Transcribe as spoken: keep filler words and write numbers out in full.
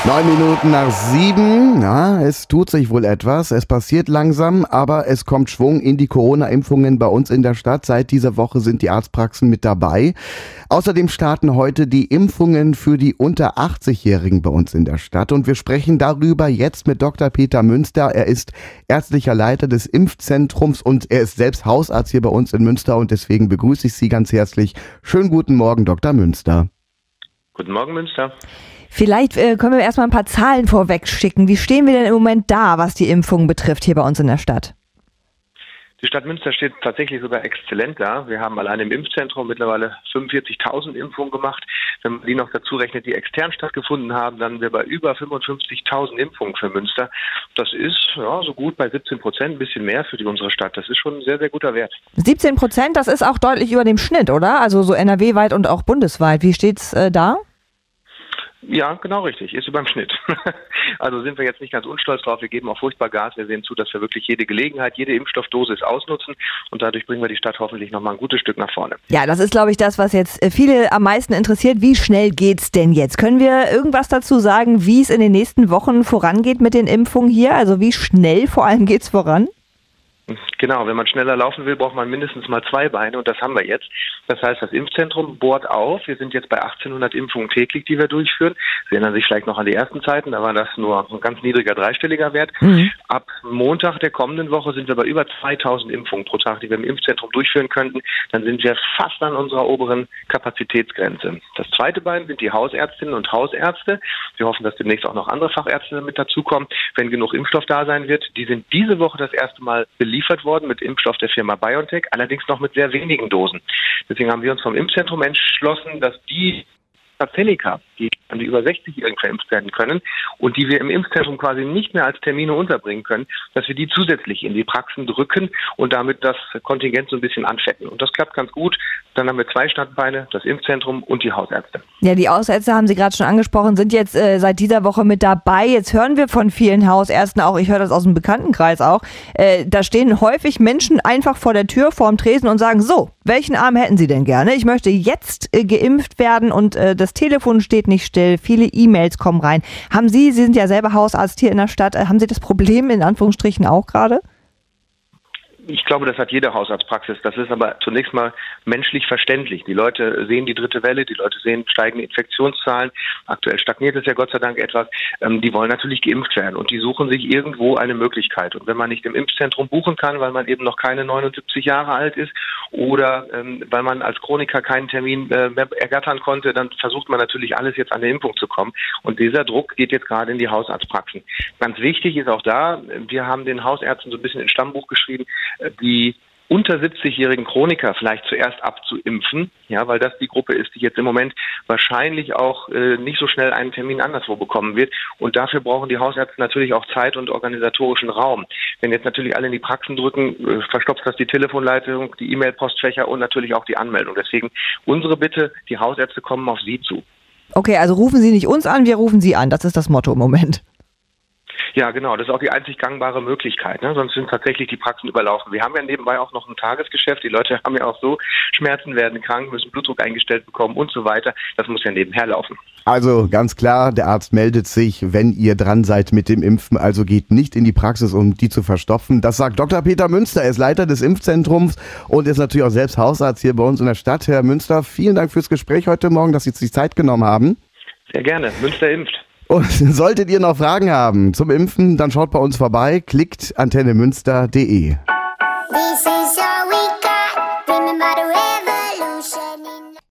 Neun Minuten nach sieben. Ja, es tut sich wohl etwas. Es passiert langsam, aber es kommt Schwung in die Corona-Impfungen bei uns in der Stadt. Seit dieser Woche sind die Arztpraxen mit dabei. Außerdem starten heute die Impfungen für die unter achtzig-Jährigen bei uns in der Stadt. Und wir sprechen darüber jetzt mit Doktor Peter Münster. Er ist ärztlicher Leiter des Impfzentrums und er ist selbst Hausarzt hier bei uns in Münster. Und deswegen begrüße ich Sie ganz herzlich. Schönen guten Morgen, Doktor Münster. Guten Morgen, Münster. Vielleicht äh, können wir erstmal ein paar Zahlen vorweg schicken. Wie stehen wir denn im Moment da, was die Impfungen betrifft hier bei uns in der Stadt? Die Stadt Münster steht tatsächlich sogar exzellent da. Wir haben allein im Impfzentrum mittlerweile fünfundvierzigtausend Impfungen gemacht. Wenn man die noch dazu rechnet, die extern stattgefunden haben, dann sind wir bei über fünfundfünfzigtausend Impfungen für Münster. Das ist ja so gut bei siebzehn Prozent, ein bisschen mehr für die, unsere Stadt. Das ist schon ein sehr, sehr guter Wert. siebzehn Prozent, das ist auch deutlich über dem Schnitt, oder? Also so N R W-weit und auch bundesweit. Wie steht's äh, da? Ja, genau richtig. Ist über dem Schnitt. Also sind wir jetzt nicht ganz unstolz drauf. Wir geben auch furchtbar Gas. Wir sehen zu, dass wir wirklich jede Gelegenheit, jede Impfstoffdosis ausnutzen. Und dadurch bringen wir die Stadt hoffentlich noch mal ein gutes Stück nach vorne. Ja, das ist, glaube ich, das, was jetzt viele am meisten interessiert. Wie schnell geht's denn jetzt? Können wir irgendwas dazu sagen, wie es in den nächsten Wochen vorangeht mit den Impfungen hier? Also wie schnell vor allem geht's voran? Genau, wenn man schneller laufen will, braucht man mindestens mal zwei Beine und das haben wir jetzt. Das heißt, das Impfzentrum bohrt auf. Wir sind jetzt bei achtzehnhundert Impfungen täglich, die wir durchführen. Sie erinnern sich vielleicht noch an die ersten Zeiten, da war das nur ein ganz niedriger dreistelliger Wert. Mhm. Ab Montag der kommenden Woche sind wir bei über zweitausend Impfungen pro Tag, die wir im Impfzentrum durchführen könnten. Dann sind wir fast an unserer oberen Kapazitätsgrenze. Das zweite Bein sind die Hausärztinnen und Hausärzte. Wir hoffen, dass demnächst auch noch andere Fachärzte mit dazukommen, wenn genug Impfstoff da sein wird. Die sind diese Woche das erste Mal beliefert worden mit Impfstoff der Firma BioNTech, allerdings noch mit sehr wenigen Dosen. Deswegen haben wir uns vom Impfzentrum entschlossen, dass die AstraZeneca, die an die über sechzig-Jährigen verimpft werden können und die wir im Impfzentrum quasi nicht mehr als Termine unterbringen können, dass wir die zusätzlich in die Praxen drücken und damit das Kontingent so ein bisschen anfetten. Und das klappt ganz gut. Dann haben wir zwei Standbeine, das Impfzentrum und die Hausärzte. Ja, die Hausärzte haben Sie gerade schon angesprochen, sind jetzt äh, seit dieser Woche mit dabei. Jetzt hören wir von vielen Hausärzten auch, ich höre das aus dem Bekanntenkreis auch, äh, da stehen häufig Menschen einfach vor der Tür, vor dem Tresen und sagen, so, welchen Arm hätten Sie denn gerne? Ich möchte jetzt äh, geimpft werden und äh, das Telefon steht nicht still, viele E-Mails kommen rein. Haben Sie, Sie sind ja selber Hausarzt hier in der Stadt, äh, haben Sie das Problem in Anführungsstrichen auch gerade? Ich glaube, das hat jede Hausarztpraxis. Das ist aber zunächst mal menschlich verständlich. Die Leute sehen die dritte Welle, die Leute sehen steigende Infektionszahlen. Aktuell stagniert es ja Gott sei Dank etwas. Ähm, die wollen natürlich geimpft werden und die suchen sich irgendwo eine Möglichkeit. Und wenn man nicht im Impfzentrum buchen kann, weil man eben noch keine neunundsiebzig Jahre alt ist oder ähm, weil man als Chroniker keinen Termin äh, mehr ergattern konnte, dann versucht man natürlich alles jetzt an eine Impfung zu kommen. Und dieser Druck geht jetzt gerade in die Hausarztpraxen. Ganz wichtig ist auch da, wir haben den Hausärzten so ein bisschen ins Stammbuch geschrieben, die unter siebzig-jährigen Chroniker vielleicht zuerst abzuimpfen, ja, weil das die Gruppe ist, die jetzt im Moment wahrscheinlich auch äh, nicht so schnell einen Termin anderswo bekommen wird. Und dafür brauchen die Hausärzte natürlich auch Zeit und organisatorischen Raum. Wenn jetzt natürlich alle in die Praxen drücken, äh, verstopft das die Telefonleitung, die E-Mail-Postfächer und natürlich auch die Anmeldung. Deswegen unsere Bitte, die Hausärzte kommen auf Sie zu. Okay, also rufen Sie nicht uns an, wir rufen Sie an. Das ist das Motto im Moment. Ja, genau. Das ist auch die einzig gangbare Möglichkeit. Ne? Sonst sind tatsächlich die Praxen überlaufen. Wir haben ja nebenbei auch noch ein Tagesgeschäft. Die Leute haben ja auch so Schmerzen, werden krank, müssen Blutdruck eingestellt bekommen und so weiter. Das muss ja nebenher laufen. Also ganz klar, der Arzt meldet sich, wenn ihr dran seid mit dem Impfen. Also geht nicht in die Praxis, um die zu verstopfen. Das sagt Doktor Peter Münster. Er ist Leiter des Impfzentrums und ist natürlich auch selbst Hausarzt hier bei uns in der Stadt. Herr Münster, vielen Dank fürs Gespräch heute Morgen, dass Sie sich Zeit genommen haben. Sehr gerne. Münster impft. Und solltet ihr noch Fragen haben zum Impfen, dann schaut bei uns vorbei, klickt antenne münster punkt de.